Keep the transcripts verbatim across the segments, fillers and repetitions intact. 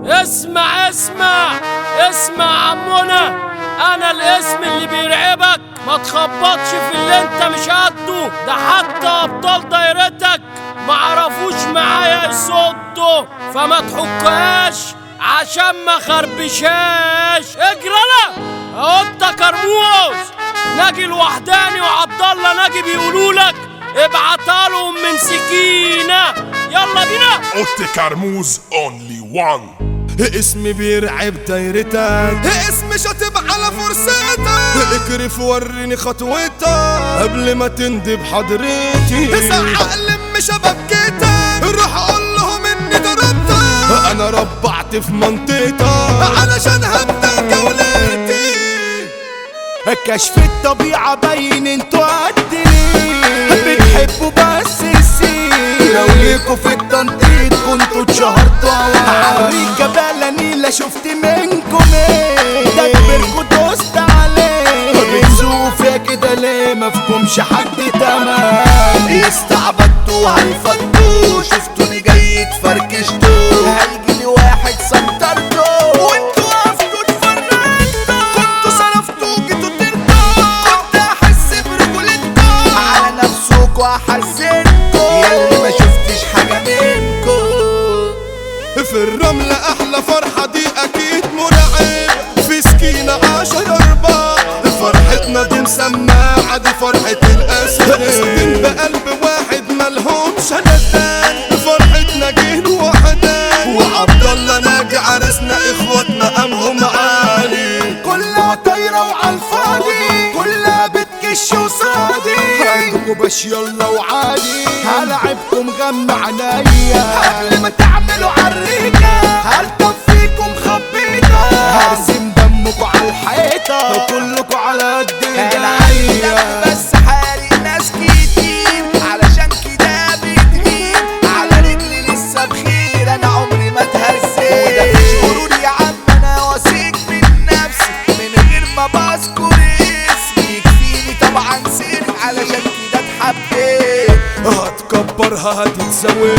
اسمع اسمع اسمع عمونا، انا الاسم اللي بيرعبك، ما تخبطش في اللي انت مش قده، ده حتى ابطال دايرتك معرفوش معايا يصدوا، فما تحكهاش عشان ما خربشاش. اجرى اهو انت كرموز ناجي الوحداني وعبد الله ناجي بيقولولك ابعتها لهم من سكينه. يلا بينا. اوتي كرموز اونلي وان، اسمي بيرعب دايرتك، اسمي شاطب على فرصتك، اكرف وريني خطوتك قبل ما تندب حضرتي، تزعق لم شبكتك، روح قول لهم اني ضربتك، انا ربعت في منطقتك علشان هبدأ جولتي. كشف الطبيعة باين انتوا قد ليه بتحبوا بس السين، لو ليكوا في التنطيط كنتوا اتشهرتوا عريكة بلا نيلة شفت منكم ايه، ده كبركوا دوست عليه، بتزوقوا فيا كده ليه مفهومش حد تمام، استعبدتوا هيفضوا شفتوني جاي اتفركشتوا، هيجيلي واحد سنترتوا وانتوا وقفتوا اتفرجتوا، كنتوا صرفتوا جيتوا ترضوا، كنت احس برجولتكم على نفسكوا احزنكوا، ياللي ما شفتش حاجة منكم. في الرملة احلى فرحة دي اكيد مرعب، في سكينة عشر ارباع، فرحتنا دي مسماعة دي فرحة الاسد، اسدين بقلب واحد ملهمش ندان، فرحتنا جيل وحدان، وعبد الله ناجي عرسنا اخواتنا قامهم عالي، كلها طايرة وعالفاضي، كلها بتكش وصادي، هاتكوا باش يلا وعادي، هلعبكم غم عنايا قبل ما تعملوا عريكة، هلطفيكم خبيطة، هرسم دمكوا عالحيطة، كلكوا على قد ايديا، بس حارق ناس كتير علشان كده بتغير، على رجلي لسه بخير انا عمري ما اتهزيت، وده مش غرور يا عم انا واثق من نفسي من غير ما بذكر اسمي، يكفيني طبعا سير علشان كده اتحبيت، هتكبرها هتتسوي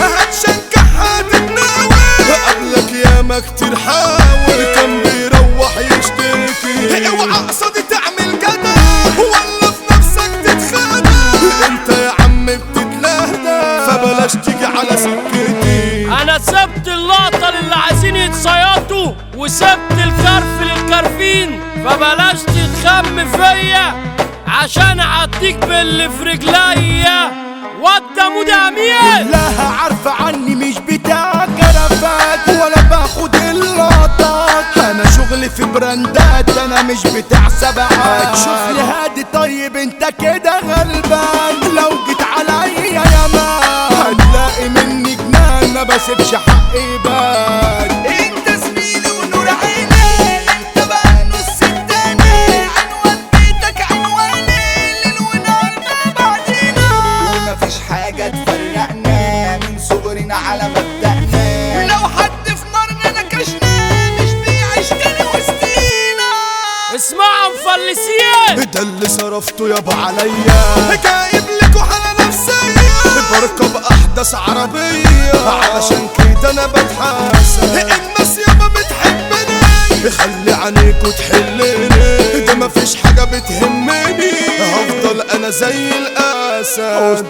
هتشجعها هتتناوي، قبلك ياما كتير حاول كان بيروح يشتكي، اوعى قصدي تعمل جدع ولا في نفسك تتخانق، انت يا عم بتتلهدى فبلاش تيجي على سكتي، انا سبت اللقطة للي عايزين يتصيطوا وسبت الكرف للكرفين، فبلاش تتخم فيا عشان اعديك باللي في رجليا، وده مدامية كلها عارفة عني مش بتاع كرفات ولا باخد اللقطات، انا شغلي في براندات انا مش بتاع سبعات، شوف لي هادي طيب انت كده غلبان، لو جيت عليا يا مان هتلاقي مني جنان ما بسيبش حقي يبان، انت زميلي ونور عيني، انت بقى نص التاني، عنوان بيتك عنواني، ليل ونهار ما بعدينا، ومفيش حاجة تفرقنا من صغرنا على مبدأنا، لو حد في مرنا نكشنا مش بيعيش تاني وسطينا، اسمعوا مفلسين، ده اللي صرفته يابا عليا، جايب لكوا حالة نفسية، بركب احدث عربية علشان كده انا بتحاسب، الناس يابا بتحبني خلي عينيكوا تحلني، ده مفيش حاجة بتهمني، هفضل انا زي الاسد،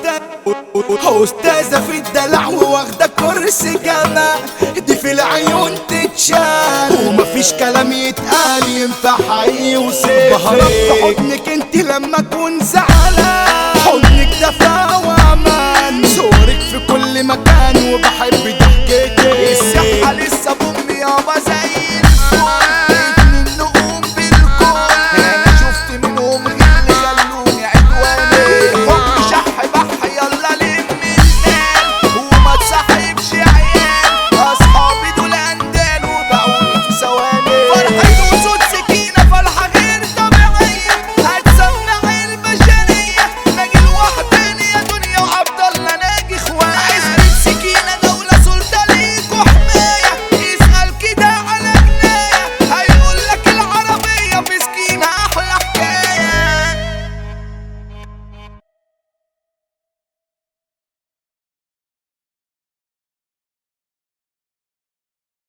أستاذة في الدلع واخدة كرسي جامع، دي في العيون تتشال ومفيش كلام يتقال ينفع حقيقي وسيف، بهرب في حضنك انت لما اكون زعلان، حضنك دفا وامان، صورك في كل مكان وبحب ضحكك